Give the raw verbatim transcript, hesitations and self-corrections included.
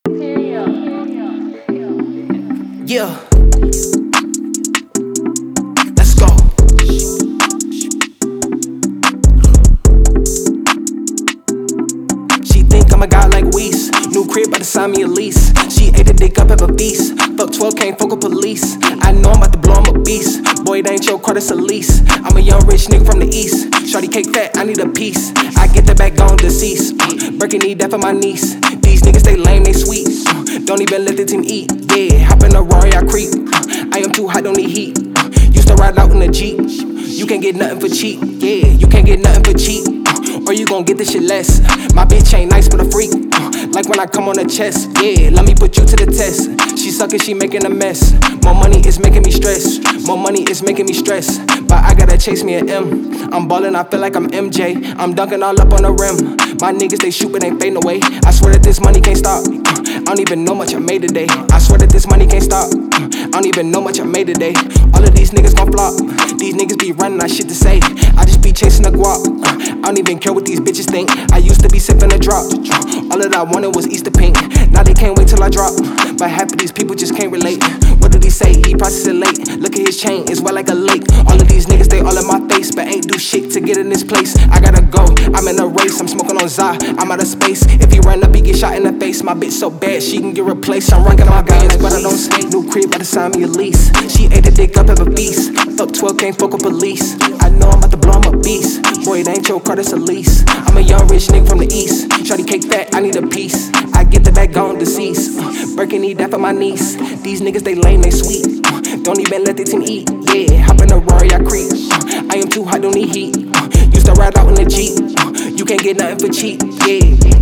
Yeah. Let's go. She think I'm a guy like Weiss. New crib, about to sign me a lease. She ate a dick up, have a beast. Fuck twelve, can't fuck with police. I know I'm about to blow, I'm a beast. Boy, it ain't your car, it's a lease. I'm a young rich nigga from the east. Shorty cake fat, I need a piece. I get the back on deceased. Birkin need that for my niece. These niggas, they lame, they sweet. Don't even let the team eat. Yeah, hop in a Rari, I creep. I am too hot, don't need heat. Used to ride out in a Jeep. You can't get nothing for cheap. Yeah, you can't get nothing for cheap. Or you gon' get this shit less. My bitch ain't nice but a freak. Like when I come on the chest. Yeah, let me put you to the test. She suckin', she making a mess. More money is making me stress. More money is making me stress. But I gotta chase me an M. I'm ballin', I feel like I'm M J. I'm dunking all up on the rim. My niggas, they shoot but ain't fading away. I swear that this money can't stop. I don't even know much I made today. I swear that this money can't stop. I don't even know much I made today. All of these niggas gon' flop. These niggas be running, I shit to say. I just be chasing the guap. I don't even care what these bitches think. I used to be sipping a drop. All that I wanted was Easter pink. Now they can't wait till I drop. But half of these people just can't relate. What did he say? He processed it late. Look at his chain, it's wet like a lake. All of these niggas, they all in my face, but ain't do shit to get in this place. I gotta go, I'm in a race, I'm smoking on Za, I'm out of space. If he run up, he get shot in the face. My bitch so bad, she can get replaced. I'm ranking my guns, but I don't skate. New crib, about to sign me a lease. She ate a dick up, have a beast. Fuck twelve, can't fuck with police. I know I'm about to blow, I'm a beast. Boy, it ain't your car, it's a lease. I'm a young rich nigga from the east. Shorty cake fat, I need a piece. I get the back on deceased. Birkin need that for my niece. These niggas, they lame, they sweet. Don't even let the team eat. Yeah, hop in a Rari, I creep. I am too hot, don't need heat. Used to ride out in a Jeep. You can't get nothing for cheap. Yeah.